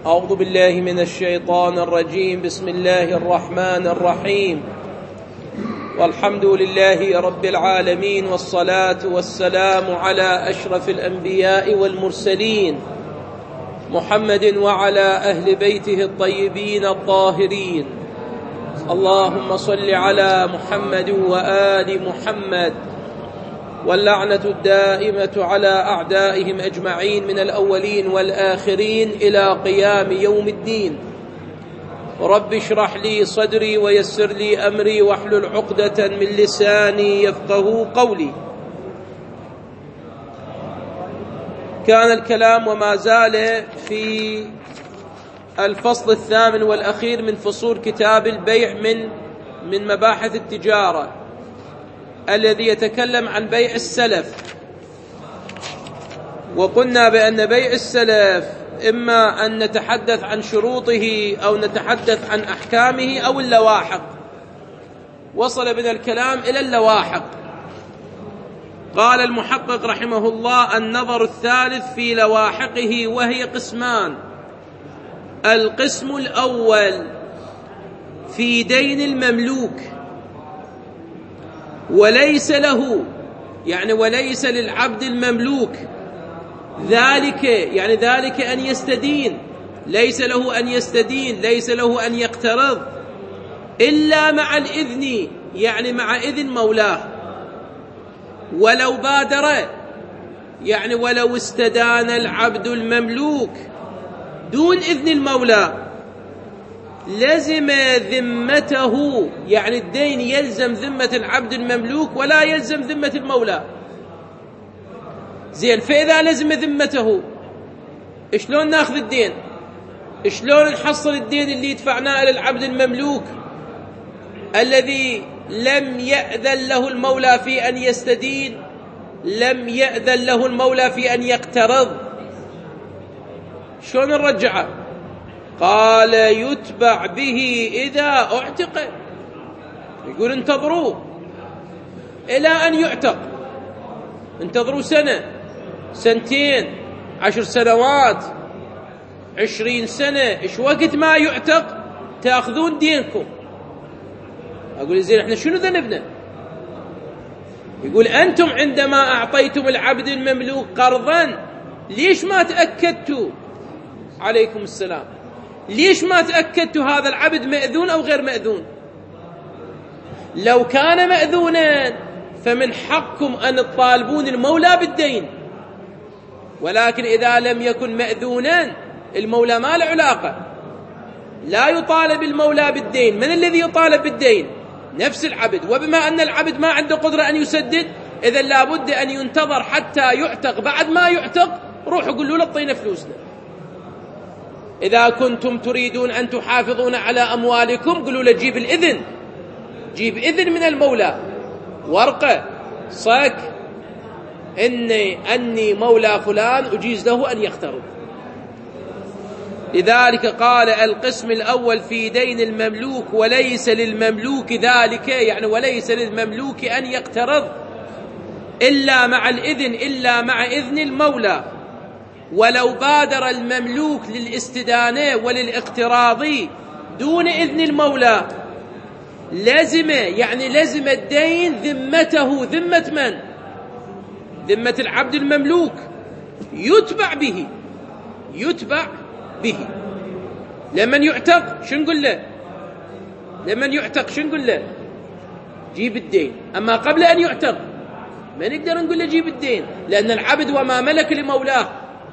أعوذ بالله من الشيطان الرجيم. بسم الله الرحمن الرحيم، والحمد لله رب العالمين، والصلاة والسلام على أشرف الأنبياء والمرسلين محمد وعلى أهل بيته الطيبين الطاهرين. اللهم صل على محمد وآل محمد، واللعنة الدائمة على أعدائهم أجمعين من الأولين والآخرين إلى قيام يوم الدين. رب اشرح لي صدري ويسر لي أمري واحلل عقدة من لساني يفقه قولي. كان الكلام وما زال في الفصل الثامن والأخير من فصول كتاب البيع من مباحث التجارة، الذي يتكلم عن بيع السلف. وقلنا بأن بيع السلف إما أن نتحدث عن شروطه أو نتحدث عن أحكامه أو اللواحق. وصل بنا الكلام إلى اللواحق. قال المحقق رحمه الله: النظر الثالث في لواحقه، وهي قسمان. القسم الأول في دين المملوك وليس له، يعني وليس للعبد المملوك ذلك، يعني ذلك أن يستدين، ليس له أن يستدين، ليس له أن يقترض إلا مع الإذن، يعني مع إذن مولاه. ولو بادر، يعني ولو استدان العبد المملوك دون إذن المولى لزم ذمته، يعني الدين يلزم ذمة العبد المملوك ولا يلزم ذمة المولى. زين، فإذا لزم ذمته شلون ناخذ الدين؟ شلون نحصل الدين اللي يدفعناه للعبد المملوك الذي لم يأذن له المولى في أن يستدين، لم يأذن له المولى في أن يقترض؟ شلون نرجعه؟ قال: يتبع به إذا اعتق. يقول انتظروا إلى أن يعتق، انتظروا سنة، سنتين، 10 سنوات، 20 سنة، إيش وقت ما يعتق تأخذون دينكم. أقول: زين، احنا شنو ذنبنا؟ يقول: أنتم عندما أعطيتم العبد المملوك قرضا ليش ما تأكدتوا؟ عليكم السلام. ليش ما تأكدتوا هذا العبد مأذون أو غير مأذون؟ لو كان مأذونا فمن حقكم أن تطالبون المولى بالدين، ولكن إذا لم يكن مأذونا المولى ما له علاقة، لا يطالب المولى بالدين. من الذي يطالب بالدين؟ نفس العبد. وبما أن العبد ما عنده قدرة أن يسدد، إذا لابد أن ينتظر حتى يعتق. بعد ما يعتق روحوا قولوا له اعطينا فلوسنا. إذا كنتم تريدون أن تحافظون على أموالكم قولوا له جيب الإذن، جيب إذن من المولى، ورقة صك أني مولى فلان أجيز له أن يقترض. لذلك قال: القسم الأول في دين المملوك وليس للمملوك ذلك، يعني وليس للمملوك أن يقترض إلا مع الإذن، إلا مع إذن المولى. ولو بادر المملوك للاستدانة وللاقتراض دون إذن المولى لزم، يعني لزم الدين ذمته. ذمة من؟ ذمة العبد المملوك. يتبع به، يتبع به. لمن يعتق شو نقول له؟ لمن يعتق شو نقول له؟ جيب الدين. أما قبل أن يعتق ما نقدر نقول له جيب الدين، لأن العبد وما ملك لمولاه.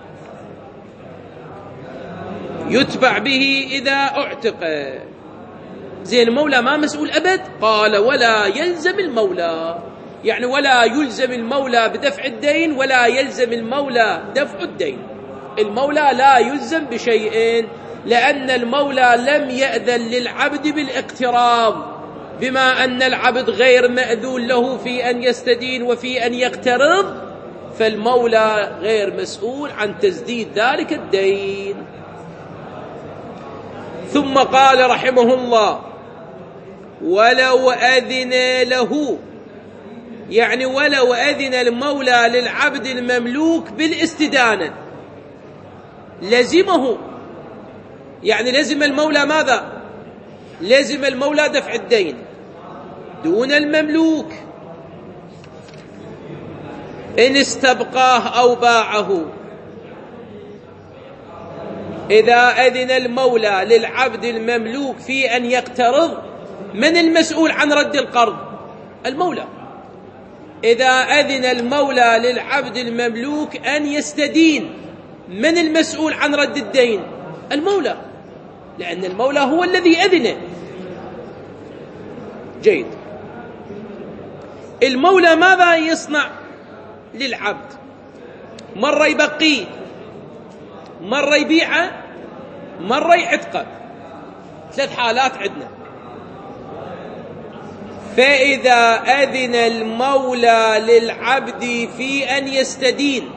يتبع به إذا اعتق. زين، المولى ما مسؤول أبد؟ قال: ولا يلزم المولى، يعني ولا يلزم المولى بدفع الدين ولا يلزم المولى دفع الدين. المولى لا يلزم بشيء، لأن المولى لم يأذن للعبد بالاقتراض. بما أن العبد غير مأذون له في أن يستدين وفي أن يقترض، فالمولى غير مسؤول عن تسديد ذلك الدين. ثم قال رحمه الله: ولو أذن له، يعني ولو أذن المولى للعبد المملوك بالاستدانة لزمه يعني لزم المولى ماذا؟ لزم المولى دفع الدين دون المملوك إن استبقاه أو باعه. إذا أذن المولى للعبد المملوك في أن يقترض، من المسؤول عن رد القرض؟ المولى. إذا أذن المولى للعبد المملوك أن يستدين، من المسؤول عن رد الدين؟ المولى، لأن المولى هو الذي أذنه. جيد. المولى ماذا يصنع للعبد؟ مرة يبقيه، مرة يبيعه، مرة يعتقه. 3 حالات عندنا. فإذا أذن المولى للعبد في أن يستدين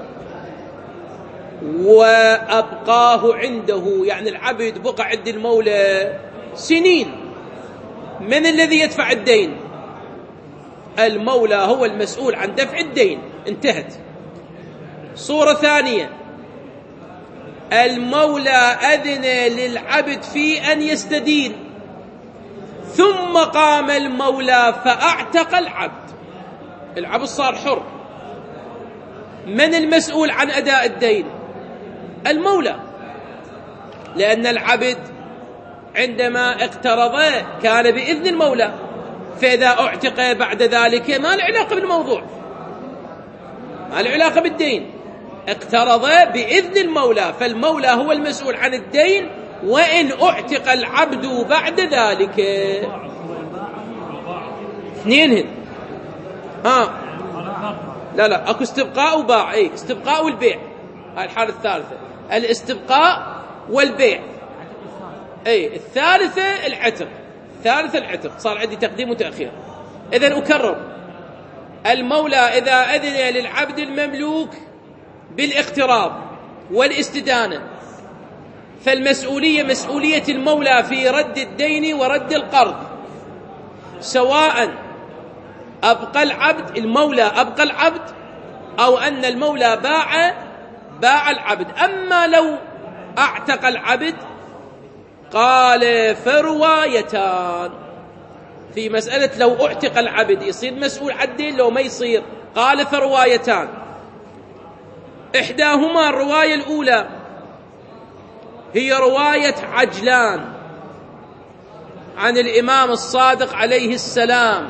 وأبقاه عنده، يعني العبد بقى عند المولى سنين، من الذي يدفع الدين؟ المولى هو المسؤول عن دفع الدين. انتهت. صورة ثانية، المولى أذن للعبد في أن يستدين ثم قام المولى فأعتق العبد، العبد صار حر، من المسؤول عن أداء الدين؟ المولى، لأن العبد عندما اقترض كان بإذن المولى، فإذا اعتق بعد ذلك ما له علاقة بالموضوع، ما له علاقة بالدين، اقترض بإذن المولى، فالمولى هو المسؤول عن الدين وإن اعتق العبد بعد ذلك. 2 لا اكو استبقاء وباع. استبقاء والبيع، هاي الحالة الثالثة، الاستبقاء والبيع. الثالثة العتق. صار عندي تقديم وتأخير. إذن أكرر، المولى إذا أذن للعبد المملوك بالاقتراض والاستدانة، فالمسؤولية مسؤولية المولى في رد الدين ورد القرض، سواء أبقى العبد، المولى أبقى العبد، أو أن المولى باع العبد. أما لو أعتق العبد، قال فروايتان في مسألة لو اعتق العبد يصير مسؤول عن الدين لو ما يصير. قال فروايتان، إحداهما الرواية الأولى هي رواية عجلان عن الإمام الصادق عليه السلام،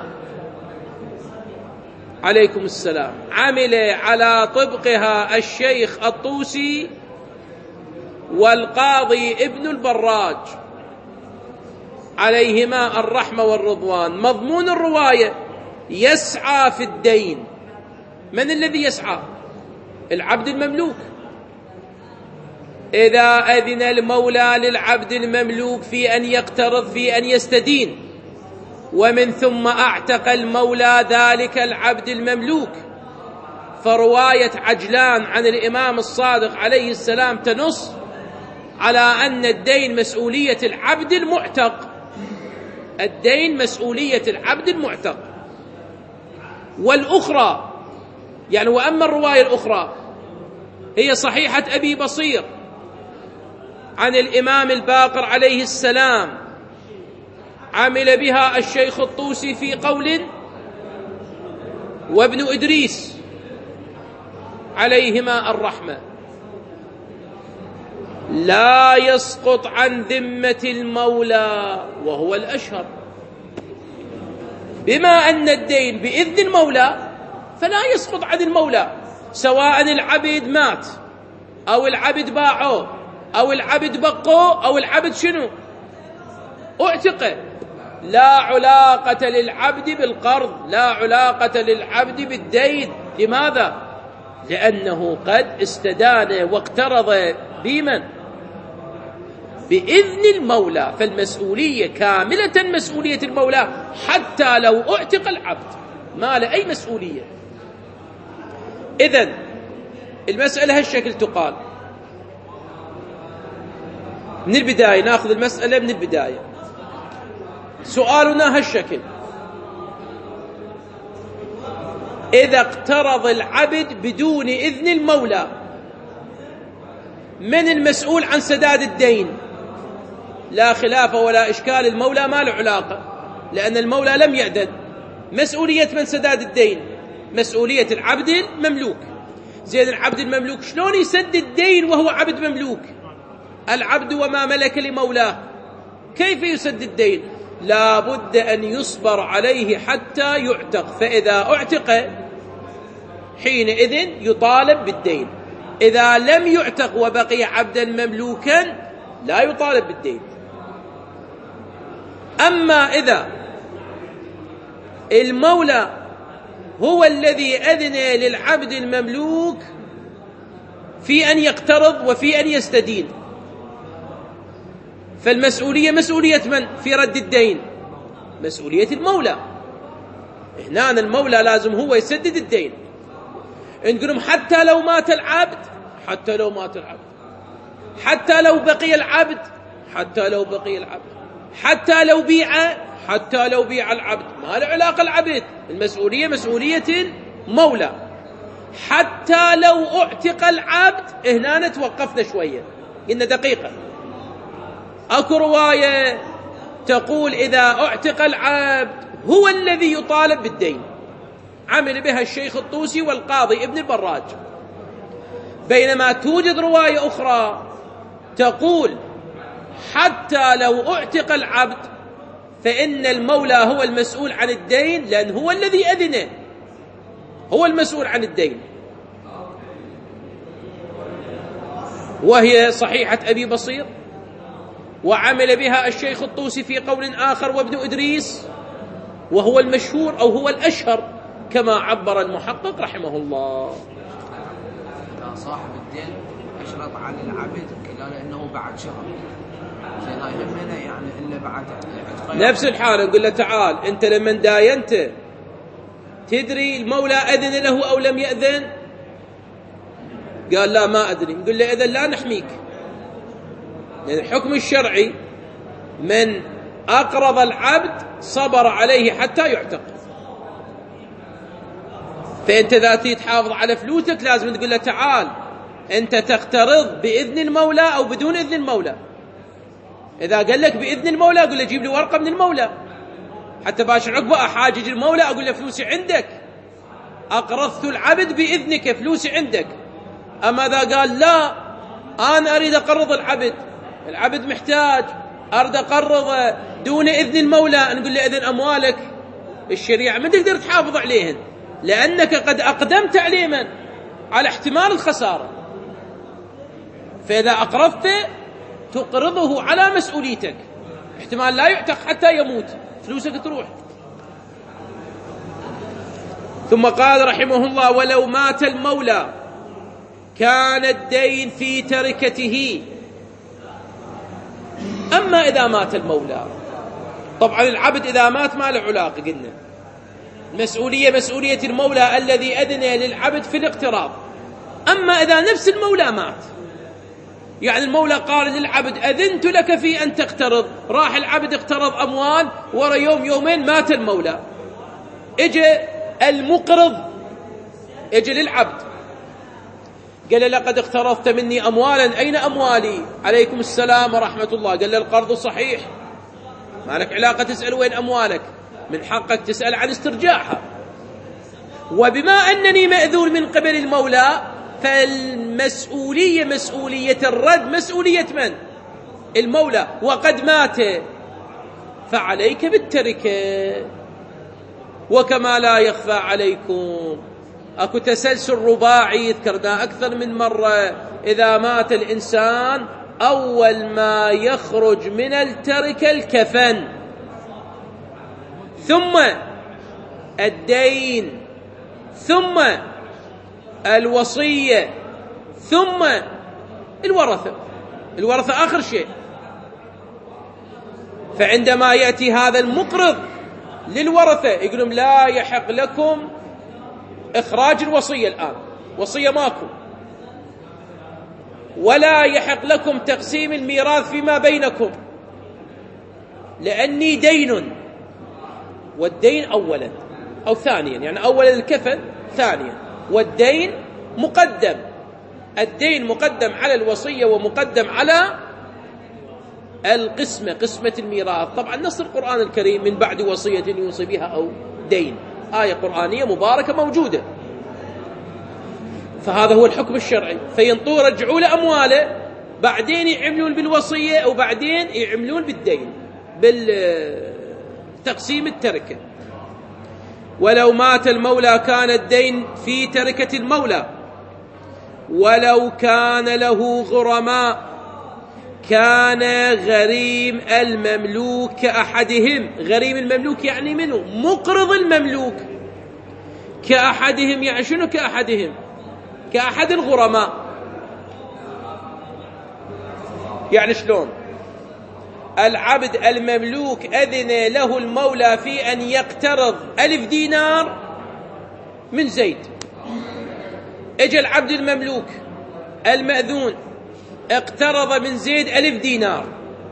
عليكم السلام، عمل على طبقها الشيخ الطوسي والقاضي ابن البراج عليهما الرحمة والرضوان. مضمون الرواية يسعى في الدين. من الذي يسعى؟ العبد المملوك. إذا أذن المولى للعبد المملوك في أن يقترض في أن يستدين، ومن ثم أعتق المولى ذلك العبد المملوك، فرواية عجلان عن الإمام الصادق عليه السلام تنص على أن الدين مسؤولية العبد المعتق. الدين مسؤولية العبد المعتق. والأخرى يعني وأما الرواية الأخرى هي صحيحة أبي بصير عن الإمام الباقر عليه السلام، عمل بها الشيخ الطوسي في قول، وابن إدريس عليهما الرحمة. لا يسقط عن ذمة المولى وهو الأشهر، بما أن الدين بإذن المولى فلا يسقط عن المولى، سواء العبد مات أو العبد باعه أو العبد بقه أو العبد شنو اعتقه. لا علاقة للعبد بالقرض، لا علاقة للعبد بالدين. لماذا؟ لأنه قد استدان واقترض بمن؟ بإذن المولى، فالمسؤولية كاملة مسؤولية المولى حتى لو اعتق العبد، ما له أي مسؤولية. إذن المسألة هالشكل تقال من البداية، نأخذ المسألة من البداية. سؤالنا هالشكل: إذا اقترض العبد بدون إذن المولى، من المسؤول عن سداد الدين؟ لا خلاف ولا إشكال، المولى ما له علاقة، لأن المولى لم يأذن. مسؤولية من سداد الدين؟ مسؤولية العبد المملوك. زين، العبد المملوك شلون يسدد الدين وهو عبد مملوك؟ العبد وما ملك لمولاه، كيف يسدد الدين؟ لا بد أن يصبر عليه حتى يعتق، فإذا اعتق حينئذ يطالب بالدين. إذا لم يعتق وبقي عبدا مملوكا لا يطالب بالدين. أما إذا المولى هو الذي أذن للعبد المملوك في أن يقترض وفي أن يستدين، فالمسؤولية مسؤولية من في رد الدين؟ مسؤولية المولى. هنا المولى لازم هو يسدد الدين. نقولهم حتى لو مات العبد، حتى لو مات العبد، حتى لو بقي العبد، حتى لو بقي العبد، حتى لو بيع، حتى لو بيع العبد، ما له علاقة العبد، المسؤولية مسؤولية المولى. حتى لو اعتق العبد، هنا توقفنا شوية، قلنا دقيقة. اكو رواية تقول إذا اعتق العبد هو الذي يطالب بالدين، عمل بها الشيخ الطوسي والقاضي ابن البراج. بينما توجد رواية أخرى تقول حتى لو اعتق العبد فإن المولى هو المسؤول عن الدين، لأن هو الذي أذنه، هو المسؤول عن الدين. وهي صحيحة أبي بصير، وعمل بها الشيخ الطوسي في قول آخر وابن إدريس، وهو المشهور أو هو الأشهر كما عبر المحقق رحمه الله. صاحب الدين أشرط على العبد قال إنه بعد شهر، لا يهمنا يعني إلا بعد نفس الحالة. نقول له تعال أنت لما داينت تدري المولى أذن له أو لم يأذن؟ قال لا ما أدري. نقول له إذن لا نحميك، لأن الحكم الشرعي من أقرض العبد صبر عليه حتى يعتق. فأنت إذا تحافظ على فلوسك لازم تقول له تعال أنت تقترض بإذن المولى أو بدون إذن المولى. إذا قال لك بإذن المولى قل له جيب لي ورقة من المولى، حتى باشر عقبه أحاجج المولى أقول له فلوسي عندك، أقرضت العبد بإذنك، فلوسي عندك. أما إذا قال لا أنا أريد أقرض العبد، العبد محتاج، أريد أقرض دون إذن المولى، نقول له إذن أموالك الشريعة ما تقدر تحافظ عليهن، لأنك قد أقدمت عليه من؟ على احتمال الخسارة. فإذا أقرضت تقرضه على مسؤوليتك، احتمال لا يعتق حتى يموت، فلوسك تروح. ثم قال رحمه الله ولو مات المولى كان الدين في تركته. أما إذا مات المولى، طبعا العبد إذا مات ما له علاقة، قلنا مسؤولية مسؤولية المولى الذي أذن للعبد في الاقتراض. أما إذا نفس المولى مات، يعني المولى قال للعبد أذنت لك في أن تقترض، راح العبد اقترض أموال، ورا يوم يومين مات المولى، اجى المقرض اجى للعبد قال لقد اقترضت مني أموالا، أين أموالي؟ عليكم السلام ورحمة الله. قال له القرض صحيح، ما لك علاقة تسأل وين أموالك، من حقك تسأل عن استرجاعها. وبما أنني مأذون من قبل المولى فالمسؤولية مسؤولية الرد مسؤولية من؟ المولى، وقد مات فعليك بالتركة. وكما لا يخفى عليكم أكو تسلسل رباعي ذكرنا أكثر من مرة، إذا مات الإنسان أول ما يخرج من التركة الكفن، ثم الدين، ثم الوصية، ثم الورثة. الورثة آخر شيء. فعندما يأتي هذا المقرض للورثة يقولون لا يحق لكم إخراج الوصية الآن، وصية ماكو، ولا يحق لكم تقسيم الميراث فيما بينكم، لأني دين، والدين أولا أو ثانيا، يعني أولا الكفن ثانيا، والدين مقدم. الدين مقدم على الوصية ومقدم على القسمة، قسمة الميراث. طبعا نص القرآن الكريم من بعد وصية يوصي بها أو دين، آية قرآنية مباركة موجودة. فهذا هو الحكم الشرعي. فينطوا رجعوا له أمواله، بعدين يعملون بالوصية أو بعدين يعملون بالدين، بالتقسيم التركة. ولو مات المولى كان الدين في تركة المولى، ولو كان له غرماء كان غريم المملوك كأحدهم. غريم المملوك يعني منه؟ مقرض المملوك. كأحدهم يعني شنو كأحدهم؟ كأحد الغرماء. يعني شلون؟ العبد المملوك أذن له المولى في أن يقترض 1000 دينار من زيد. اجى العبد المملوك المأذون اقترض من زيد 1000 دينار.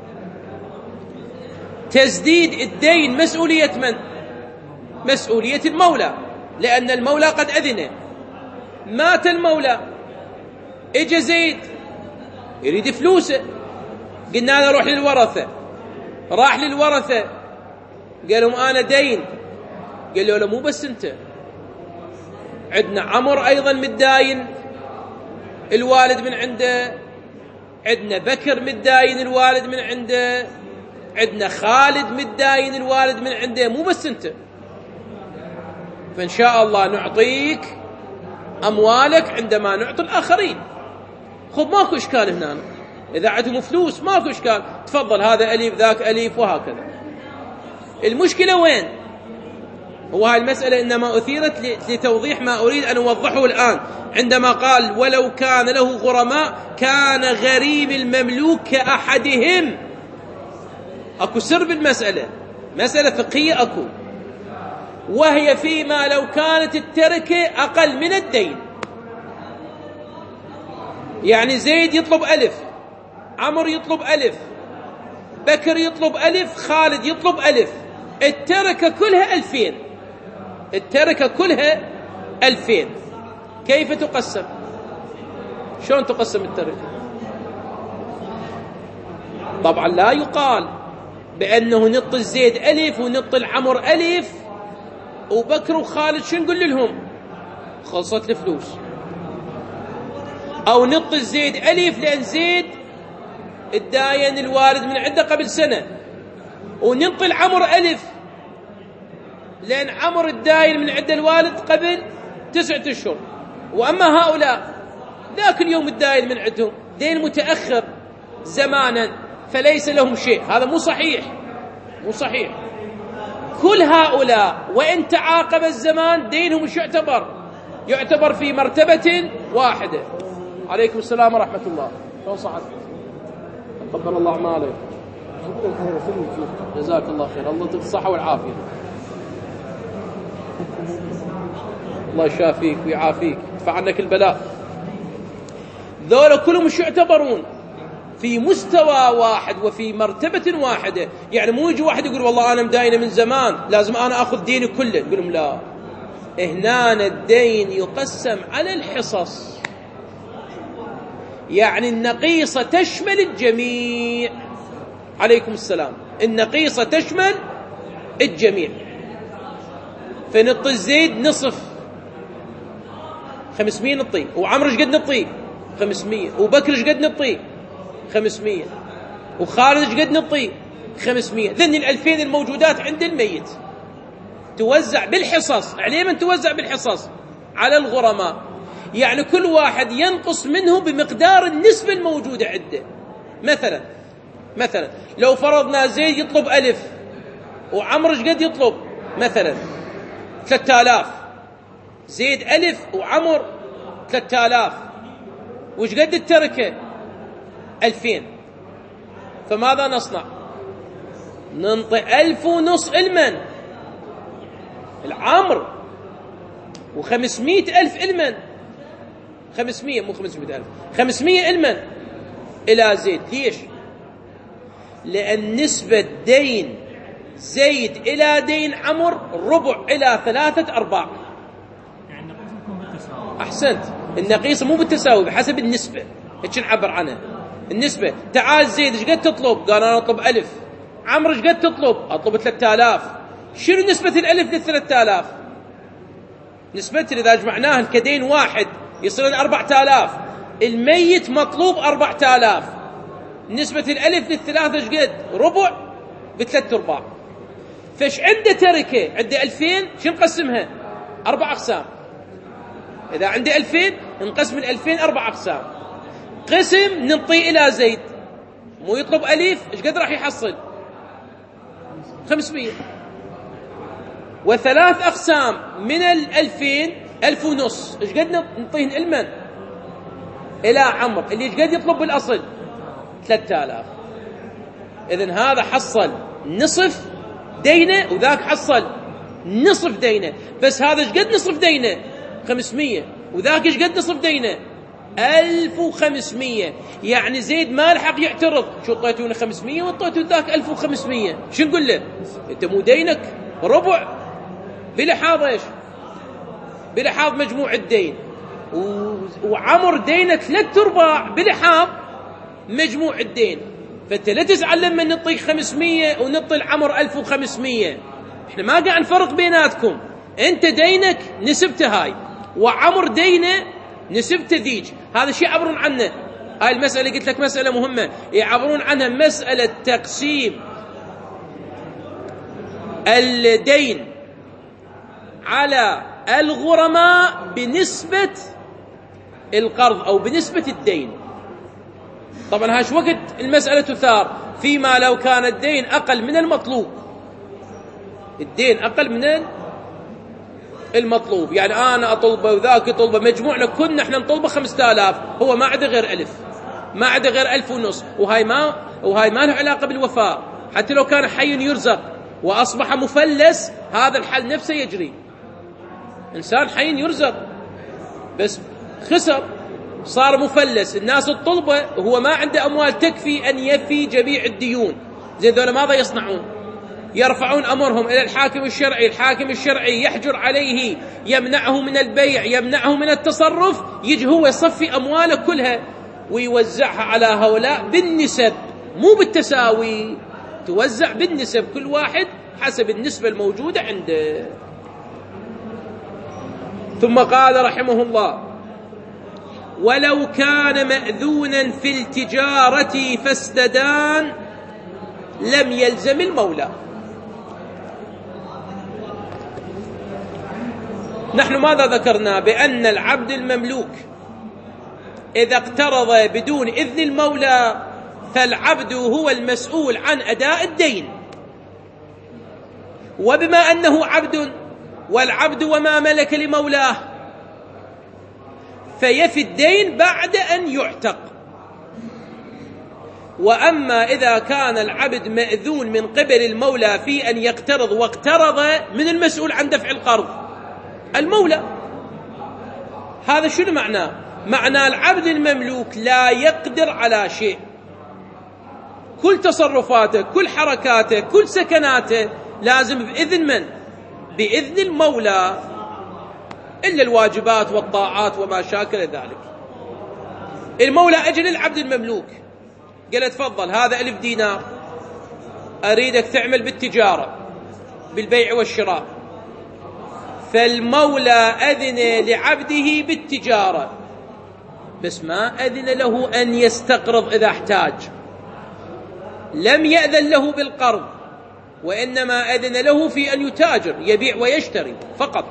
تسديد الدين مسؤولية من؟ مسؤولية المولى، لأن المولى قد أذن. مات المولى، اجى زيد يريد فلوسه، قلنا له روح للورثة. راح للورثة قال لهم أنا دين. قالوا له مو بس أنت، عندنا عمر أيضا متداين الوالد من عنده، عندنا بكر متداين الوالد من عنده، عندنا خالد متداين الوالد من عنده، مو بس أنت. فإن شاء الله نعطيك أموالك عندما نعطي الآخرين. خذ، ماكو إشكال هنا. إذا عندهم فلوس ماكو إشكال، تفضل، هذا أليف ذاك أليف وهكذا. المشكلة وين؟ هو هاي المسألة إنما أثيرت لتوضيح ما أريد أن أوضحه الآن. عندما قال ولو كان له غرماء كان غريم المملوك كأحدهم. أكو سر بالمسألة، مسألة فقهية أكو، وهي فيما لو كانت التركة أقل من الدين. يعني زيد يطلب 1000، عمر يطلب 1000، بكر يطلب 1000، خالد يطلب 1000، التركة كلها 2000. التركة كلها 2000. كيف تقسم؟ شلون تقسم التركة؟ طبعا لا يقال بأنه نط الزيد 1000 ونط العمر 1000 وبكر وخالد شو نقول لهم؟ خلصت الفلوس. أو نط الزيد 1000 لأن زيد الداين الوالد من عنده قبل سنة، ونط العمر 1000 لأن عمر الداين من عنده الوالد قبل 9 أشهر. وأما هؤلاء ذاك اليوم الداين من عندهم دين متأخر زمانا فليس لهم شيء. هذا مو صحيح، مو صحيح. كل هؤلاء وإن تعاقب الزمان دينهم مش يعتبر في مرتبة واحدة. عليكم السلام ورحمة الله. شو صحت؟ تقبل الله أعمالك. جزاك الله خير. الله يعطيك الصحة والعافية. الله يشافيك ويعافيك، يدفع عنك البلاء. ذولا كلهم مش يعتبرون في مستوى واحد وفي مرتبة واحدة. يعني مو يجي واحد يقول والله أنا مداينة من زمان لازم أنا أخذ ديني كله. يقول لهم لا، هنا الدين يقسم على الحصص. يعني النقيصة تشمل الجميع. عليكم السلام. النقيصة تشمل الجميع. فنط الزيد نصف 500 نطيه، وعمر ايش قد نطيه 500، وبكر ايش قد نطيه 500، وخالد ايش قد نطيه 500. ذن 2000 الموجودات عند الميت توزع بالحصص. عليه من توزع بالحصص على الغرماء. يعني كل واحد ينقص منه بمقدار النسبة الموجودة عنده. مثلا لو فرضنا زيد يطلب 1000 وعمر ايش قد يطلب مثلا 3000. زيد 1000 وعمر 3000، وش قد التركة 2000. فماذا نصنع؟ ننطي 1500 المن العمر، و500,000 المن، 500 مو 500,000، 500 المن إلى زيد. ليش؟ لأن نسبة دين زيد إلى دين عمر ربع إلى 3/4. يعني النقيصة تكون بالتساوي. أحسنت. النقيصة مو بالتساوي، بحسب النسبة. هيك نعبر عنها. النسبة. تعال زيد ايش قد تطلب؟ قال أنا أطلب 1000. عمرو ايش قد تطلب؟ أطلب 3000. شنو نسبة 1000 لل3000؟ نسبة إذا جمعناها كدين واحد يصير 4000. الميت مطلوب 4000. نسبة 1000 لل3 ايش قد؟ ربع ب3/4. فايش عنده تركه؟ عنده 2000. شو نقسمها؟ 4 أقسام. إذا عندي 2000 نقسم 2000 4 أقسام. قسم ننطيه إلى زيد، مو يطلب 1000. ايش قد راح يحصل؟ 500. وثلاث أقسام من 2000 1500. ايش قد نعطيه المن؟ إلى عمرو اللي ايش قد يطلب بالأصل؟ 3000. إذن هذا حصل نصف دينه وذاك حصل نصف دينه. بس هذا ايش قد نصف دينه؟ 500. وذاك ايش قد نصف دينه؟ 1500. يعني زيد ما لحق يعترض. شو اعطيتوني 500 واعطيتوا ذاك 1500؟ شو نقول له؟ انت مو دينك ربع بلحاظ ايش؟ بلحاظ مجموع الدين. وعمر دينه 3/4 بلحاظ مجموع الدين. فانت لا تزعل لما نعطيك 500 ونعطي العمر 1500. احنا ما قاعد نفرق بيناتكم. انت دينك نسبته هاي، وعمر دينه نسبته ذيج. هذا شيء يعبرون عنه. هاي المسألة قلت لك مسألة مهمة يعبرون عنها، مسألة تقسيم الدين على الغرماء بنسبة القرض أو بنسبة الدين. طبعا هاش وقت المسألة تثار فيما لو كان الدين أقل من المطلوب. الدين أقل من المطلوب، يعني أنا أطلبه وذاك يطلبه، مجموعنا كنا احنا نطلبه 5000، هو ما عنده غير 1000، ما عنده غير 1500. وهاي ما له علاقة بالوفاء. حتى لو كان حي يرزق وأصبح مفلس، هذا الحل نفسه يجري. إنسان حي يرزق بس خسر، صار مفلس، الناس تطلبه وهو ما عنده أموال تكفي أن يفي جميع الديون. زين ذولا ماذا يصنعون؟ يرفعون أمرهم إلى الحاكم الشرعي. الحاكم الشرعي يحجر عليه، يمنعه من البيع، يمنعه من التصرف. يجي هو يصفي أمواله كلها ويوزعها على هؤلاء بالنسب، مو بالتساوي، توزع بالنسب، كل واحد حسب النسبة الموجودة عنده. ثم قال رحمه الله: ولو كان مأذونا في التجارة فاستدان لم يلزم المولى. نحن ماذا ذكرنا؟ بأن العبد المملوك إذا اقترض بدون إذن المولى فالعبد هو المسؤول عن أداء الدين. وبما أنه عبد، والعبد وما ملك لمولاه، فيفي الدين بعد أن يعتق. وأما إذا كان العبد مأذون من قبل المولى في أن يقترض، واقترض من المسؤول عن دفع القرض المولى، هذا شنو معناه؟ معنى العبد المملوك لا يقدر على شيء، كل تصرفاته، كل حركاته، كل سكناته لازم بإذن من؟ بإذن المولى، إلا الواجبات والطاعات وما شاكل ذلك. المولى أجل العبد المملوك قال: تفضل، هذا 1000 دينار أريدك تعمل بالتجارة، بالبيع والشراء. فالمولى أذن لعبده بالتجارة، بس ما أذن له أن يستقرض إذا احتاج. لم يأذن له بالقرض، وإنما أذن له في أن يتاجر، يبيع ويشتري فقط.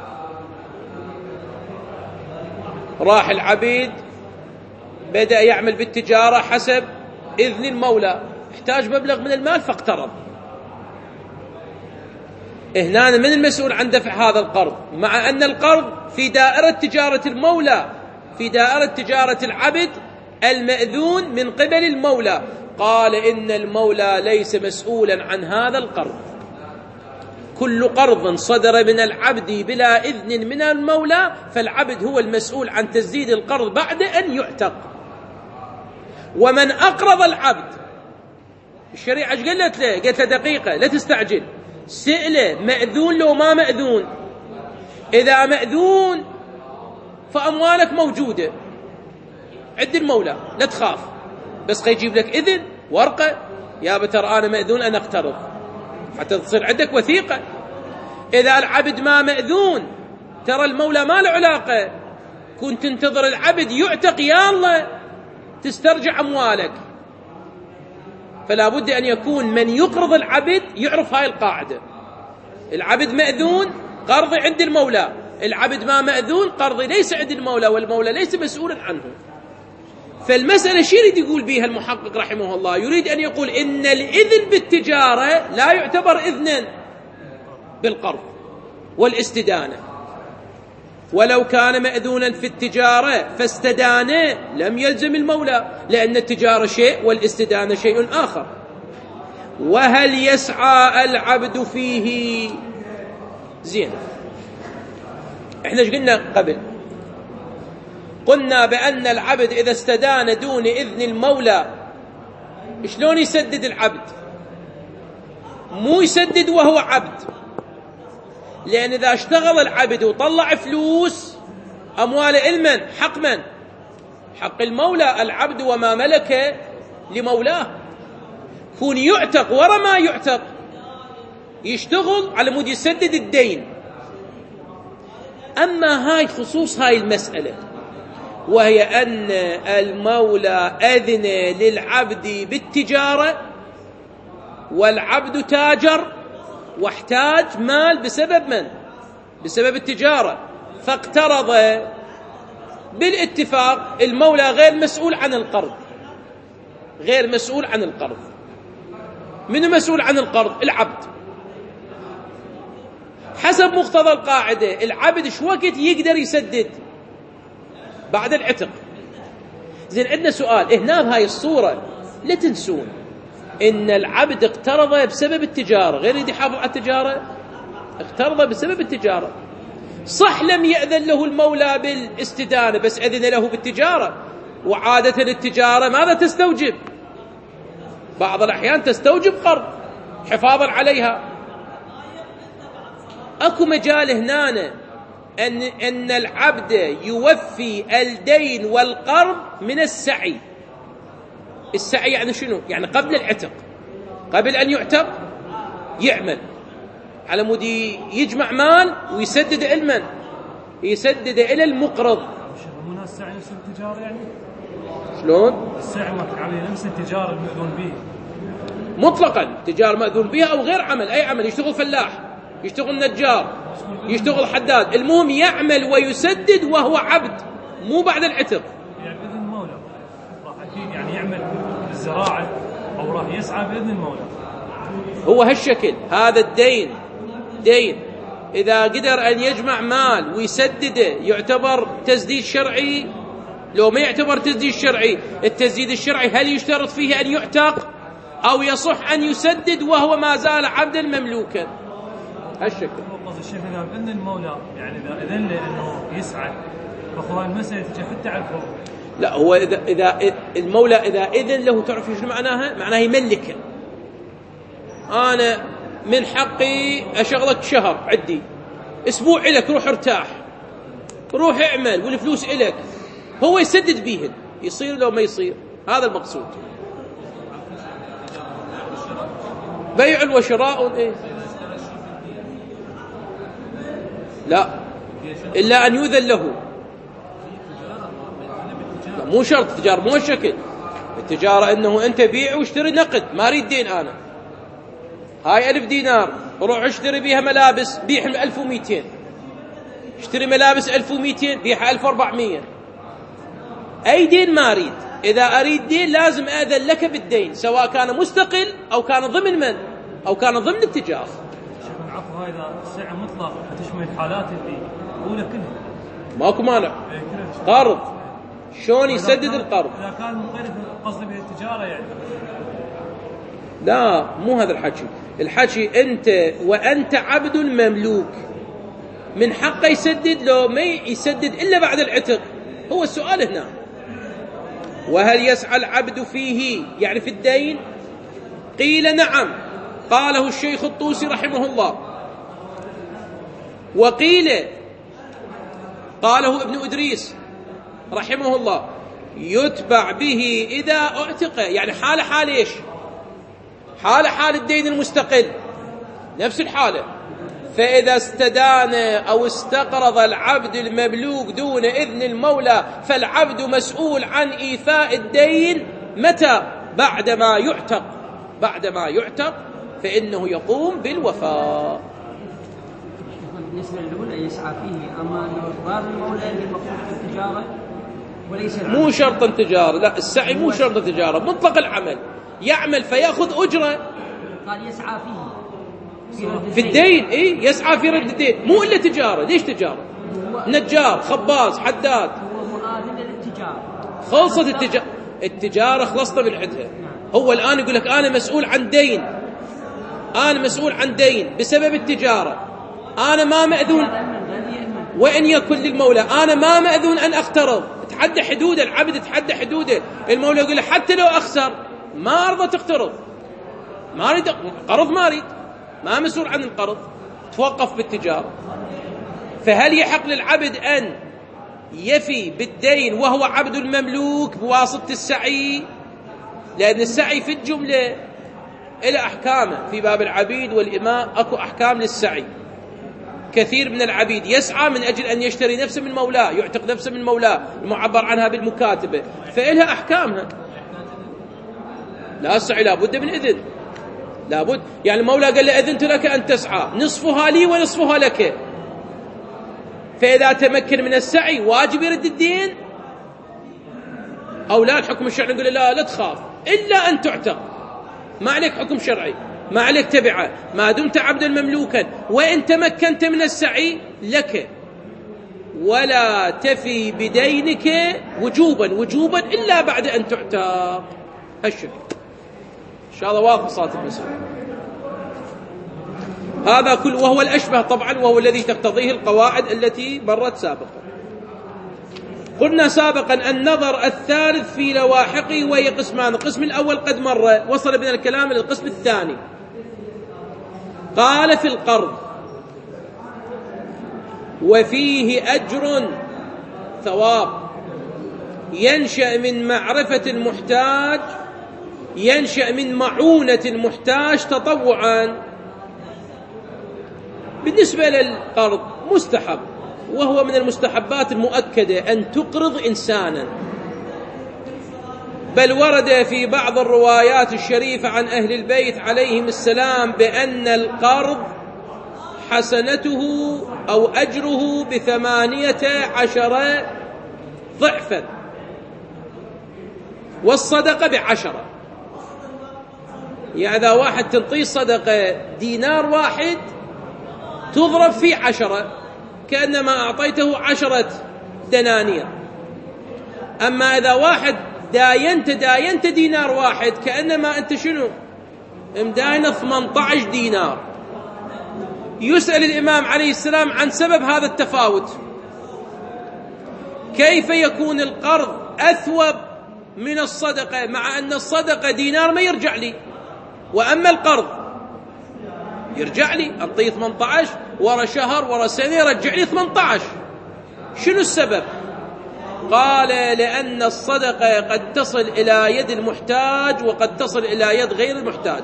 راح العبيد بدأ يعمل بالتجارة حسب إذن المولى، احتاج مبلغ من المال فاقترض. هنا من المسؤول عن دفع هذا القرض؟ مع أن القرض في دائرة تجارة المولى، في دائرة تجارة العبد المأذون من قبل المولى. قال: إن المولى ليس مسؤولا عن هذا القرض. كل قرض صدر من العبد بلا إذن من المولى فالعبد هو المسؤول عن تسديد القرض بعد أن يعتق. ومن أقرض العبد، الشريعة ايش قالت له؟ قالت له دقيقة، لا تستعجل، سئله مأذون لو ما مأذون. إذا مأذون فأموالك موجودة عند المولى، لا تخاف. بس يجيب لك إذن ورقة، يا ترى أنا مأذون أن أقترض، حتى تصير عندك وثيقة. إذا العبد ما مأذون ترى المولى ما له علاقة، كنت تنتظر العبد يعتق يا الله تسترجع أموالك. فلا بد أن يكون من يقرض العبد يعرف هاي القاعدة، العبد مأذون قرضي عند المولى، العبد ما مأذون قرضي ليس عند المولى، والمولى ليس مسؤولا عنه. فالمسألة شو يريد يقول بها المحقق رحمه الله؟ يريد أن يقول إن الإذن بالتجارة لا يعتبر إذنا بالقرض والاستدانة، ولو كان مأذونا في التجارة فاستدانه لم يلزم المولى، لأن التجارة شيء والاستدانة شيء آخر. وهل يسعى العبد فيه؟ زين، احنا ايش قلنا قبل؟ قلنا بأن العبد إذا استدان دون إذن المولى شلون يسدد العبد؟ مو يسدد وهو عبد، لأن إذا اشتغل العبد وطلع فلوس أموال المن حق من؟ حق المولى. العبد وما ملك لمولاه، كون يعتق ورا ما يعتق يشتغل على مود يسدد الدين. أما هاي خصوص هاي المسألة، وهي أن المولى أذن للعبد بالتجارة، والعبد تاجر واحتاج مال بسبب من؟ بسبب التجارة، فاقترض بالاتفاق. المولى غير مسؤول عن القرض، غير مسؤول عن القرض. من مسؤول عن القرض؟ العبد. حسب مقتضى القاعدة العبد شو وقت يقدر يسدد؟ بعد العتق. زين، عندنا سؤال هنا بهاي الصورة، لا تنسون إن العبد اقترض بسبب التجارة، غير يدي يحافظ على التجارة، اقترض بسبب التجارة. صح لم يأذن له المولى بالاستدانة، بس أذن له بالتجارة. وعادة التجارة ماذا تستوجب؟ بعض الأحيان تستوجب قرض حفاظا عليها. أكو مجال هنا أن العبد يوفي الدين والقرض من السعي. السعي يعني شنو؟ يعني قبل العتق، قبل أن يعتق يعمل على مود يجمع مال ويسدد المن، يسدد إلى المقرض. من السعي نفس التجارة يعني؟ شلون؟ السعي عليه نفس التجارة المأذون به مطلقا، تجارة مأذون بها أو غير عمل، أي عمل، يشتغل فلاح، يشتغل نجار، يشتغل حداد، المهم يعمل ويسدد وهو عبد، مو بعد العتق. يعني بإذن المولى راح أكيد يعني يعمل بالزراعة أو راح يسعى بإذن المولى. هو هالشكل. هذا الدين دين، إذا قدر أن يجمع مال ويسدده يعتبر تسديد شرعي. لو ما يعتبر تسديد شرعي، التسديد الشرعي هل يشترط فيه أن يعتق أو يصح أن يسدد وهو ما زال عبدا مملوكا؟ هالشكل. قصد الشيخ إذا بإذن المولى يعني إذا إذن له أنه يسعى، فهو المسألة تجي حتى على الفرض. لا، هو إذا المولى إذا إذن له، تعرف شنو معناها؟ معناها يملكه. أنا من حقي أشغلك شهر، عدي أسبوع إلك، روح ارتاح، روح اعمل، والفلوس إلك، هو يسدد بيهن. يصير لو ما يصير؟ هذا المقصود. بيع وشراء إيه؟ لا، إلا أن يؤذن له. لا، مو شرط التجارة، مو الشكل. التجارة إنه أنت بيع واشتري نقد، ما أريد دين. أنا هاي 1000 دينار، روح اشتري بيها ملابس، بيعها 1200. اشتري ملابس 1200، بيعها 1400. أي دين ما أريد. إذا أريد دين لازم أذن لك بالدين، سواء كان مستقل أو كان ضمن من، أو كان ضمن التجارة. شيخ العفو، هاي إذا السعة مطلق تشمل حالات اللي أولى كلها، ماكو مانع. قرض شلون يسدد القرض؟ إذا كان مغير قصدي به التجارة يعني. لا، مو هذا الحكي. الحكي أنت وأنت عبد مملوك، من حقه يسدد، لو ما يسدد إلا بعد العتق. هو السؤال هنا. وهل يسعى العبد فيه يعني في الدين؟ قيل نعم، قاله الشيخ الطوسي رحمه الله. وقيل قاله ابن إدريس رحمه الله، يتبع به إذا اعتق. يعني حال إيش؟ حال الدين المستقل، نفس الحالة. فإذا استدان أو استقرض العبد المملوك دون إذن المولى فالعبد مسؤول عن إيفاء الدين متى؟ بعدما يعتق فإنه يقوم بالوفاء. بالنسبة للأولى يسعى فيه، أما إقرار المولى اللي مقصود التجارة وليس مو شرطا تجارة، لا، السعي مو شرطا تجارة، مطلق العمل، يعمل فيأخذ أجرة. قال يسعى فيه في الدين، يسعى في رد الدين، مو إلا تجارة. ليش تجارة؟ نجار، خباز، حداد، هو مؤهل للتجارة. خلصت التجارة خلصنا من عندها. هو الآن يقول لك أنا مسؤول عن دين بسبب التجارة، أنا ما مأذون، وإن يكن للمولى أنا ما مأذون أن أقترض. تحدى حدود العبد، تحدى حدوده. المولى يقول له حتى لو أخسر ما أرضى تقترض، ما أريد قرض، ما مسؤول عن القرض، توقف بالتجارة. فهل يحق للعبد أن يفي بالدين وهو عبد المملوك بواسطة السعي؟ لأن السعي في الجملة إلى أحكامه. في باب العبيد والإماء أكو أحكام للسعي. كثير من العبيد يسعى من أجل أن يشتري نفسه من مولاه، يعتق نفسه من مولاه، المعبر عنها بالمكاتبة، فإلها أحكامها. لا، السعي لابد من إذن، لابد. يعني المولى قال له أذنت لك أن تسعى، نصفها لي ونصفها لك. فإذا تمكن من السعي واجب يرد الدين أو لا؟ الحكم الشرعي يقول لا تخاف إلا أن تعتق، ما عليك حكم شرعي، ما عليك تبعه، ما دمت عبدا مملوكا، وإن تمكنت من السعي لك، ولا تفي بدينك وجوبا إلا بعد أن تعتق. هالشكل إن شاء الله واضح صلاة المسلم. هذا كله وهو الأشبه طبعا، وهو الذي تقتضيه القواعد التي مرت سابقا. قلنا سابقا النظر الثالث في لواحقه وهي قسمان. القسم الأول قد مر، وصل بنا الكلام للقسم الثاني. قال في القرض وفيه أجر ثواب ينشأ من معرفة المحتاج، ينشأ من معونة المحتاج تطوعا. بالنسبة للقرض مستحب، وهو من المستحبات المؤكدة أن تقرض إنسانا، بل ورد في بعض الروايات الشريفة عن أهل البيت عليهم السلام بأن القرض حسنته أو أجره 18 ضعفا، والصدقة 10. يعني إذا واحد تنطيه صدقة دينار واحد تضرب فيه 10، كأنما أعطيته 10 دنانير. أما إذا واحد داينت دينار واحد كأنما أنت شنو؟ مداين 18 دينار. يسأل الإمام عليه السلام عن سبب هذا التفاوت، كيف يكون القرض أثوب من الصدقة مع أن الصدقة دينار ما يرجع لي، وأما القرض يرجع لي، أعطيه 18 ورا شهر ورا سنة يرجع لي 18. شنو السبب؟ قال لأن الصدقة قد تصل إلى يد المحتاج وقد تصل إلى يد غير المحتاج.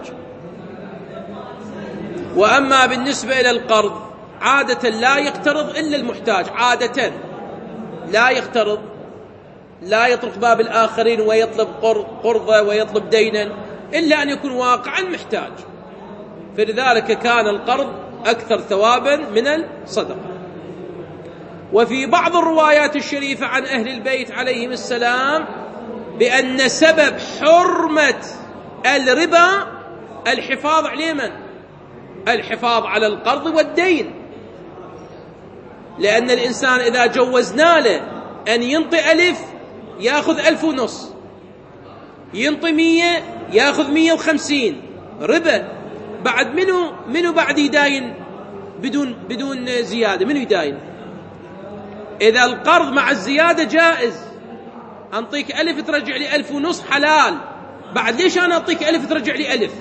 وأما بالنسبة إلى القرض عادة لا يقترض إلا المحتاج، عادة لا يقترض، لا يطرق باب الآخرين ويطلب قرضة ويطلب دينا إلا أن يكون واقعا محتاج. فلذلك كان القرض أكثر ثوابا من الصدقة. وفي بعض الروايات الشريفة عن أهل البيت عليهم السلام بأن سبب حرمة الربا الحفاظ على من؟ الحفاظ على القرض والدين. لأن الإنسان إذا جوزنا له أن ينطي 1000 يأخذ 1500، ينطي 100 يأخذ 150 ربا. بعد منو بعد يداين بدون زيادة؟ منو يداين؟ إذا القرض مع الزيادة جائز، أنطيك 1000 ترجع لي 1500 حلال، بعد ليش أنا أعطيك 1000 ترجع لي 1000؟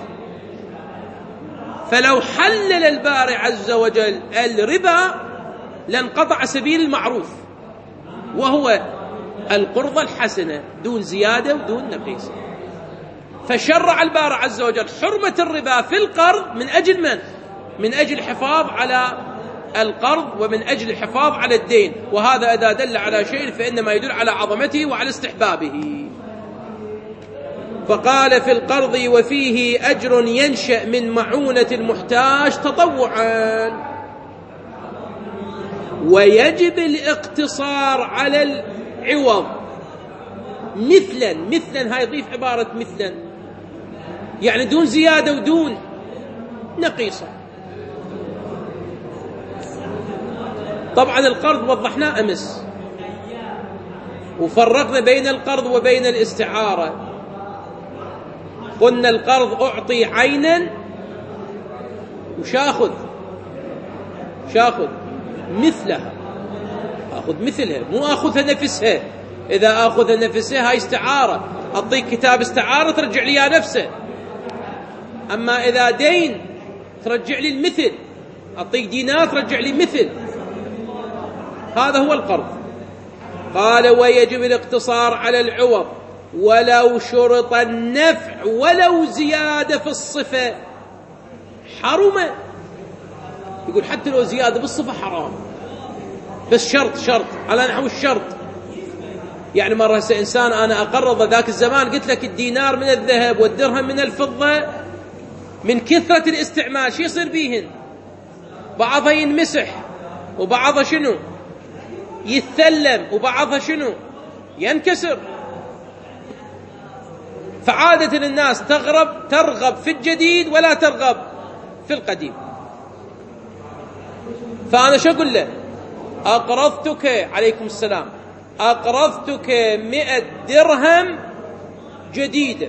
فلو حلل الباري عز وجل الربا لانقطع سبيل المعروف، وهو القرضة الحسنة دون زيادة ودون نقيص. فشرع الباري عز وجل حرمة الربا في القرض من أجل من؟ من أجل الحفاظ على القرض ومن أجل الحفاظ على الدين، وهذا إذا دل على شيء فإنما يدل على عظمته وعلى استحبابه. فقال في القرض وفيه أجر ينشأ من معونة المحتاج تطوعا، ويجب الاقتصار على العوض مثلا هاي يضيف عبارة مثلا، يعني دون زيادة ودون نقيصة. طبعا القرض وضحناه أمس، وفرقنا بين القرض وبين الاستعارة. قلنا القرض أعطي عينا وشاخذ مثلها، أخذ مثلها مو أخذها نفسها. إذا أخذها نفسها هاي استعارة، أعطيك كتاب استعارة ترجع لي نفسه. أما إذا دين ترجع لي المثل، أعطيك دينار ترجع لي مثل. هذا هو القرض. قال ويجب الاقتصار على العوض ولو شرط النفع ولو زيادة في الصفة حرم. يقول حتى لو زيادة بالصفة حرام، بس شرط على نحو الشرط. يعني مرة إنسان أنا أقرض ذاك الزمان قلت لك الدينار من الذهب والدرهم من الفضة، من كثرة الاستعمال شو يصير بيهن؟ بعضها ينمسح وبعضها شنو يتثلم وبعضها شنو ينكسر. فعادة الناس ترغب في الجديد ولا ترغب في القديم. فأنا شو أقول له؟ أقرضتك عليكم السلام، أقرضتك 100 درهم جديدة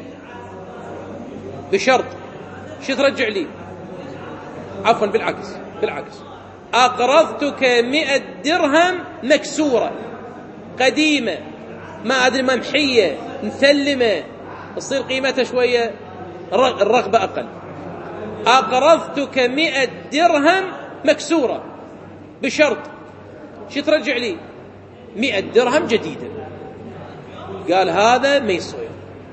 بشرط شو ترجع لي؟ عفوا بالعكس أقرضتك 100 درهم مكسورة قديمة ما أدري ممحية مثلمة تصير قيمتها شوية الرغبة أقل. أقرضتك 100 درهم مكسورة بشرط شو ترجع لي؟ 100 درهم جديدة. قال هذا ما يصير،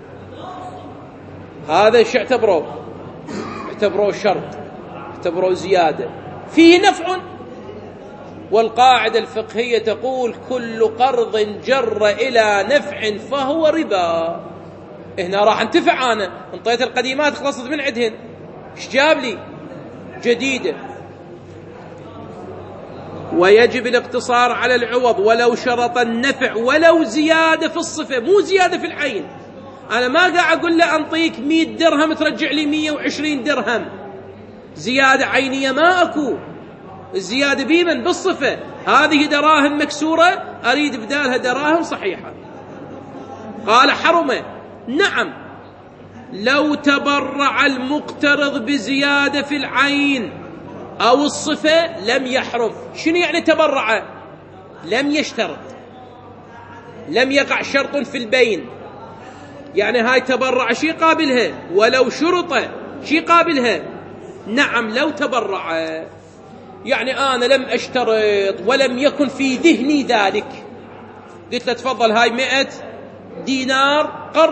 هذا شو اعتبروه شرط، اعتبروه زيادة فيه نفع. والقاعدة الفقهية تقول كل قرض جر إلى نفع فهو ربا. هنا راح انتفع، أنا انطيت القديمات خلصت من عندهن، ايش جاب لي جديدة. ويجب الاقتصار على العوض ولو شرط النفع ولو زيادة في الصفة، مو زيادة في العين. أنا ما قاعد أقول له أنطيك 100 درهم ترجع لي 120 درهم، زيادة عينية ما أكو، الزيادة بمن؟ بالصفة. هذه دراهم مكسورة أريد بدالها دراهم صحيحة. قال حرمه. نعم لو تبرع المقترض بزيادة في العين أو الصفة لم يحرم. شنو يعني تبرع؟ لم يشترط، لم يقع شرط في البين. يعني هاي تبرع شي قابلها، ولو شرط شي قابلها. نعم لو تبرع، يعني أنا لم أشترط ولم يكن في ذهني ذلك، قلت له تفضل هاي 100 دينار قرض،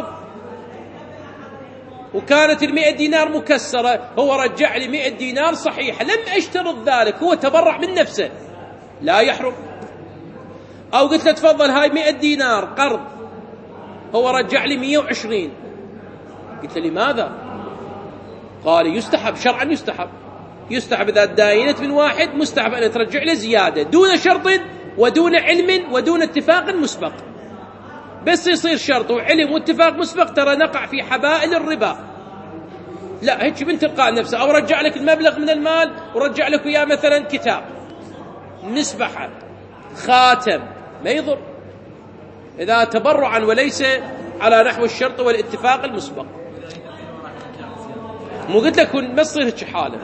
وكانت 100 دينار مكسرة، هو رجع لي 100 دينار صحيحة، لم أشترط ذلك، هو تبرع من نفسه لا يحرم. أو قلت له تفضل هاي 100 دينار قرض، هو رجع لي 120، قلت له لماذا؟ قال يستحب شرعا، يستحب إذا داينت من واحد مستحب أن ترجع له زيادة دون شرط ودون علم ودون اتفاق مسبق. بس يصير شرط وعلم واتفاق مسبق ترى نقع في حبائل الربا. لا هيك من تلقاء نفسه، أو رجع لك المبلغ من المال ورجع لك وياه مثلا كتاب، مسبحة، خاتم، ما يضر إذا تبرعا وليس على نحو الشرط والاتفاق المسبق. مو قلت لك ما تصير هيك حالة.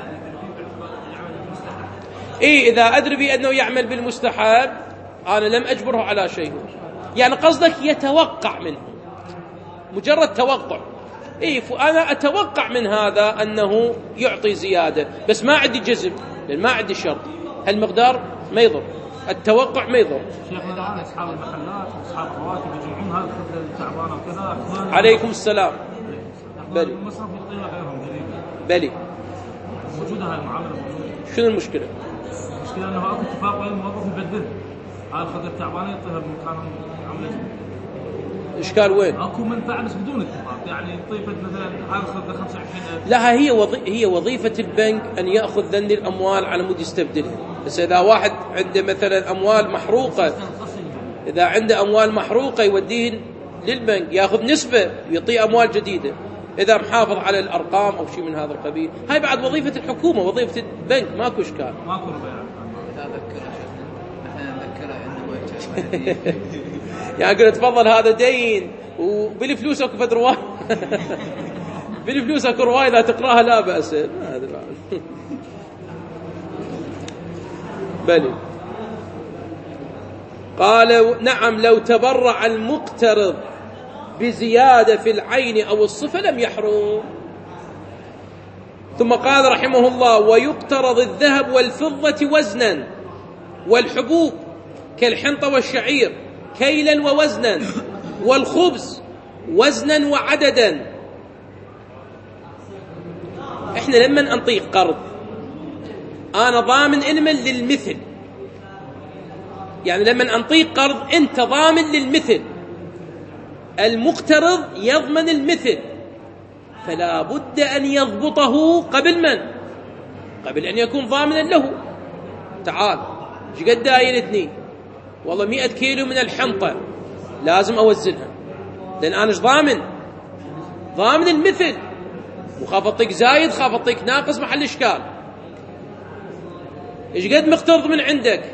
إذا أدري بأنه يعمل بالمستحب أنا لم أجبره على شيء، يعني قصدك يتوقع منه، مجرد توقع. فأنا أتوقع من هذا أنه يعطي زيادة، بس ما عندي جزم لأن ما عندي شرط، هالمقدار ما يضر. التوقع ما يضر. شيخنا الآن أصحاب المحلات وأصحاب الرواتب يجمعون هذه الخبزة التعبانة وكذا. عليكم السلام. بلي. المصرف يعطيها غيرهم قريبا. بلي. موجودة هاي المعاملة موجودة. شنو المشكلة؟ المشكلة أنه أكو اتفاق وين الموظف يبدل هاي الخبزة التعبانة يعطيها بمكان عملته. إشكال وين؟ أكو منفعة بس بدون اتفاق، يعني طيفة مثلا هاي الخبزة 25,000. لا هي وظيفة البنك أن يأخذ ذني الأموال على مود يستبدلها. بس إذا واحد عنده مثلا أموال محروقة، إذا عنده أموال محروقة يوديه للبنك يأخذ نسبة ويعطيه أموال جديدة. إذا محافظ على الأرقام أو شيء من هذا القبيل، هاي بعد وظيفة الحكومة، وظيفة البنك، ماكو إشكال. ماكو ربا. إذا ذكره مثلا ذكره إنه يعني قلت تفضل هذا دين وبالفلوس اكو فد رواية بالفلوس اكو رواية لا تقراها لا بأس. بلي. قال نعم لو تبرع المقترض بزيادة في العين أو الصفة لم يحرم. ثم قال رحمه الله ويقترض الذهب والفضة وزنا والحبوب كالحنطة والشعير كيلا ووزنا والخبز وزنا وعددا. احنا لما ننطيك قرض انا ضامن انمن للمثل، يعني لما ننطيك قرض انت ضامن للمثل، المقترض يضمن المثل، فلا بد ان يضبطه قبل من؟ قبل ان يكون ضامنا له. تعال ايش قد داينتني؟ والله 100 كيلو من الحنطة لازم أوزنها، لأن أنا ضامن المثل، وخاف أطيق زايد خاف أطيق ناقص محل إشكال. إيش قد مقترض من عندك؟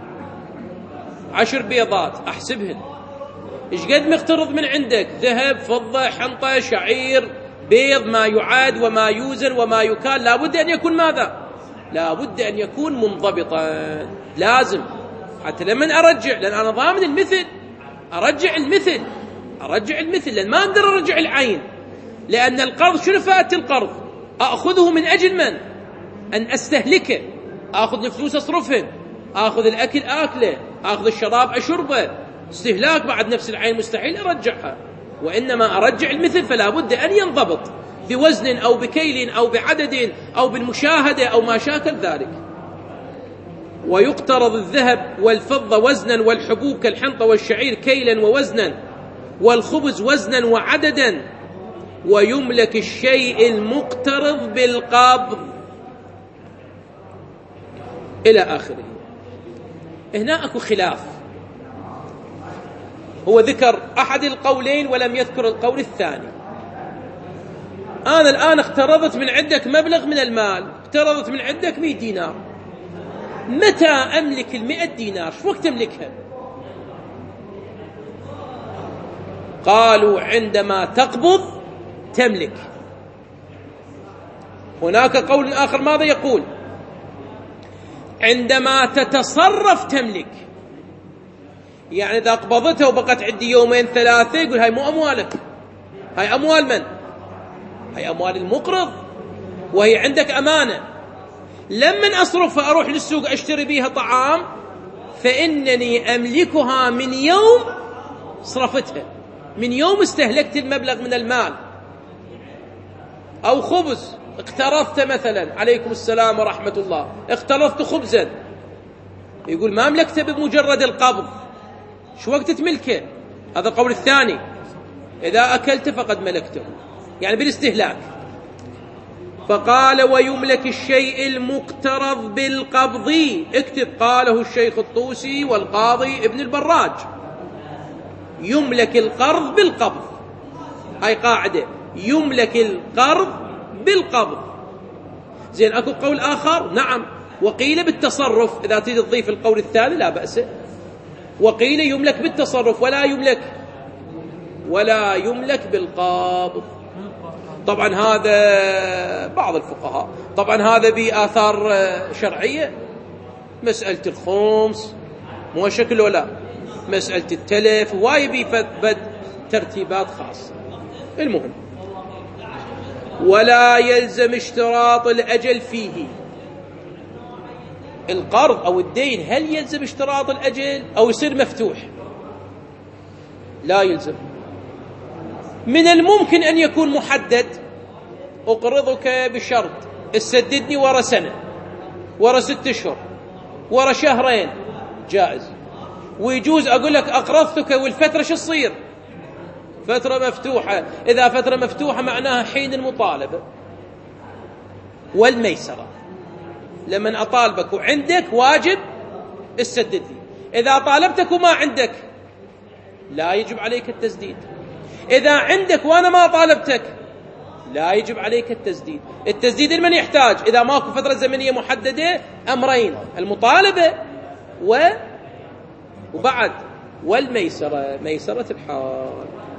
10 بيضات أحسبهن. إيش قد مقترض من عندك؟ ذهب فضة حنطة شعير بيض، ما يعاد وما يوزن وما يكال. لا بد أن يكون ماذا؟ لا بد أن يكون منضبطا، لازم حتى لما أرجع، لأن أنا ضامن المثل أرجع المثل، لأن ما أقدر أرجع العين، لأن القرض شنو فائدة القرض؟ أخذه من أجل من؟ أن أستهلكه، أخذ الفلوس أصرفهن، أخذ الأكل آكله، أخذ الشراب أشربه، استهلاك بعد نفس العين مستحيل أرجعها. وإنما أرجع المثل فلا بد أن ينضبط بوزن أو بكيل أو بعدد أو بالمشاهدة أو ما شاكل ذلك. ويقترض الذهب والفضة وزنا والحبوب كالحنطة والشعير كيلا ووزنا والخبز وزنا وعددا، ويملك الشيء المقترض بالقبض إلى آخره. هنا أكو خلاف، هو ذكر أحد القولين ولم يذكر القول الثاني. أنا الآن اقترضت من عندك مبلغ من المال، اقترضت من عندك 100 دينار، متى أملك 100 دينار؟ شو وقت أملكها؟ قالوا عندما تقبض تملك. هناك قول آخر ماذا يقول؟ عندما تتصرف تملك. يعني إذا قبضتها وبقت عندي يومين ثلاثة يقول هاي مو أموالك، هاي أموال من؟ هاي أموال المقرض، وهي عندك أمانة. لما أصرفها أروح للسوق أشتري بيها طعام فإنني أملكها من يوم صرفتها، من يوم استهلكت المبلغ من المال. أو خبز اقترضت مثلا، عليكم السلام ورحمة الله، اقترضت خبزا، يقول ما أملكته بمجرد القبض، شو وقت تملكه؟ هذا القول الثاني، إذا أكلت فقد ملكته، يعني بالاستهلاك. فقال ويملك الشيء المقترض بالقبض. اكتب قاله الشيخ الطوسي والقاضي ابن البراج، يملك القرض بالقبض، هاي قاعدة، يملك القرض بالقبض. زين أكو قول آخر نعم، وقيل بالتصرف، إذا تريد تضيف القول الثاني لا بأس، وقيل يملك بالتصرف ولا يملك بالقبض. طبعا هذا بعض الفقهاء، طبعا هذا بآثار شرعية، مسألة الخمس مو شكل ولا مسألة التلف وايبي بد ترتيبات خاصة. المهم ولا يلزم اشتراط الأجل فيه. القرض أو الدين هل يلزم اشتراط الأجل أو يصير مفتوح؟ لا يلزم. من الممكن أن يكون محدد، أقرضك بشرط تسددني ورا سنة، ورا 6 أشهر، ورا شهرين، جائز. ويجوز أقول لك أقرضتك والفترة شو تصير؟ فترة مفتوحة. إذا فترة مفتوحة معناها حين المطالبة. والميسرة لمن أطالبك وعندك واجب تسدد لي. إذا طالبتك وما عندك لا يجب عليك التسديد. إذا عندك وأنا ما طالبتك لا يجب عليك التسديد. التسديد لمن يحتاج إذا ماكو فترة زمنية محددة أمرين: المطالبة وبعد والميسرة، ميسرة الحال.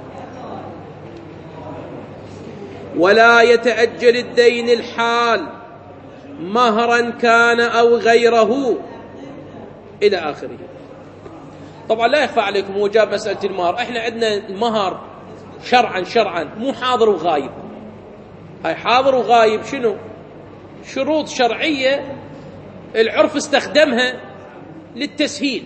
ولا يتأجل الدين الحال مهرا كان أو غيره إلى آخره. طبعا لا يخفى عليكم هو جاب مسألة المهر. احنا عندنا المهر شرعا مو حاضر وغايب. هاي حاضر وغايب شنو؟ شروط شرعية العرف استخدمها للتسهيل،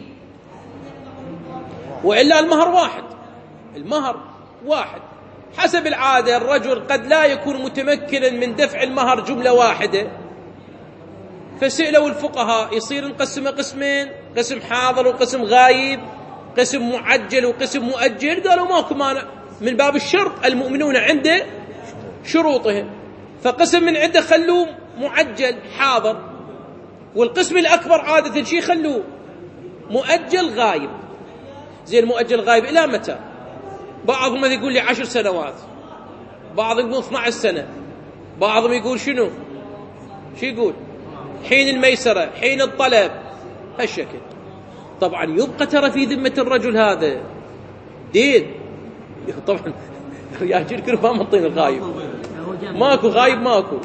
وإلا المهر واحد. المهر واحد حسب العادة. الرجل قد لا يكون متمكنا من دفع المهر جملة واحدة، فسئلوا الفقهاء يصير نقسمه قسمين: قسم حاضر وقسم غايب، قسم معجل وقسم مؤجل. قالوا ماكو مانع من باب الشرط، المؤمنون عنده شروطهم، فقسم من عنده خلوه معجل حاضر، والقسم الأكبر عادة شيء خلوه مؤجل غايب. زي المؤجل غايب إلى متى؟ بعضهم يقول لي 10 سنوات، بعضهم يقول 12 سنة، بعضهم يقول شنو؟ شو يقول؟ حين الميسرة، حين الطلب، هالشكل. طبعا يبقى ترى في ذمة الرجل هذا دين. طبعا ياجركم ما منطين الغايب، ماكو غايب، ماكو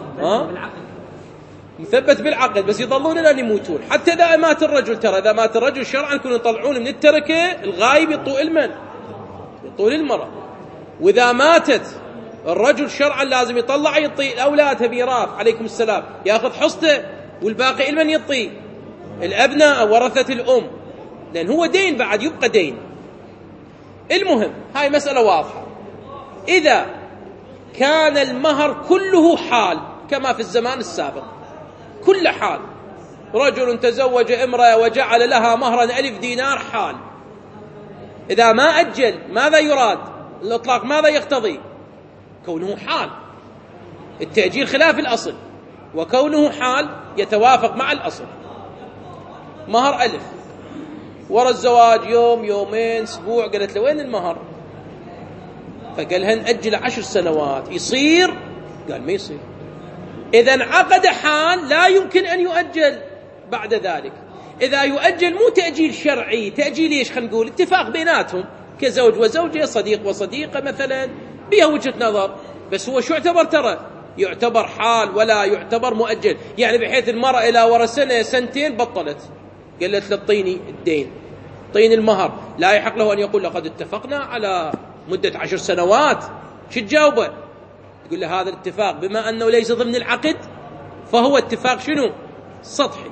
مثبت بالعقد، بس يظلون لين يموتون. حتى إذا مات الرجل، ترى إذا مات الرجل شرعا يكونوا يطلعون من التركة الغايب يطوء المن، يطول المرأة. وإذا ماتت الرجل شرعا لازم يطلع يطي الأولاد ميراث عليكم السلام، يأخذ حصته والباقي المن يطي الأبناء ورثة الأم، لأن هو دين بعد يبقى دين. المهم هاي مسألة واضحة. إذا كان المهر كله حال كما في الزمان السابق، كل حال، رجل تزوج امرأة وجعل لها مهرا 1000 دينار حال، إذا ما أجل ماذا يراد؟ الإطلاق ماذا يقتضي؟ كونه حال. التأجيل خلاف الأصل، وكونه حال يتوافق مع الأصل. مهر 1000، ورا الزواج يوم يومين أسبوع، قالت له وين المهر؟ فقال لها نأجل 10 سنوات، يصير؟ قال ما يصير. إذا عقد حال لا يمكن أن يؤجل بعد ذلك. إذا يؤجل مو تأجيل شرعي، تأجيل إيش؟ خلينا نقول اتفاق بيناتهم كزوج وزوجة، صديق وصديقة مثلا، بها وجهة نظر، بس هو شو يعتبر؟ ترى يعتبر حال ولا يعتبر مؤجل. يعني بحيث المرأة إلى ورا سنة سنتين بطلت، قالت له اعطيني الدين، اعطيني المهر، لا يحق له أن يقول لقد اتفقنا على مدة 10 سنوات. شو تجاوبه؟ تقول له هذا الاتفاق بما أنه ليس ضمن العقد فهو اتفاق شنو؟ سطحي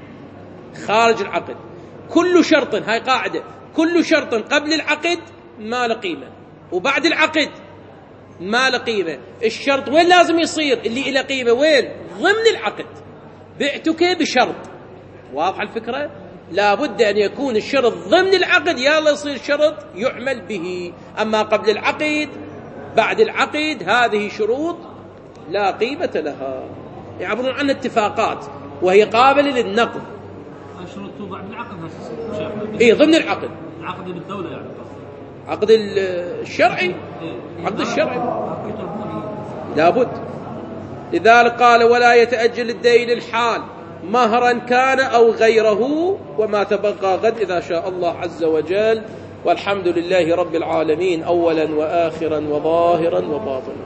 خارج العقد. كل شرط، هاي قاعدة، كل شرط قبل العقد ما له قيمة، وبعد العقد ما له قيمة. الشرط وين لازم يصير؟ اللي له قيمة وين؟ ضمن العقد. بعتك بشرط، واضح الفكرة؟ لابد أن يكون الشرط ضمن العقد، يلا يصير شرط يعمل به. أما قبل العقد بعد العقد هذه شروط لا قيمة لها، يعبرون عنها اتفاقات وهي قابلة للنقض. الشروط توضع بالعقد إيه ضمن العقد، عقد بالدولة يعني، عقد الشرعي، عقد الشرعي لابد. لذلك قال ولا يتأجل الدين الحال مهرا كان أو غيره، وما تبقى غد إذا شاء الله عز وجل. والحمد لله رب العالمين أولا وآخرا وظاهرا وباطنا.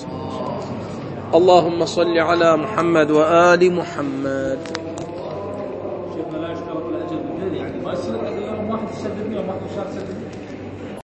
اللهم صل على محمد وآل محمد. شيخنا لا يشترط الأجل بالدين، يعني ما يصير يوم واحد يسددني يوم واحد شهر يسددني.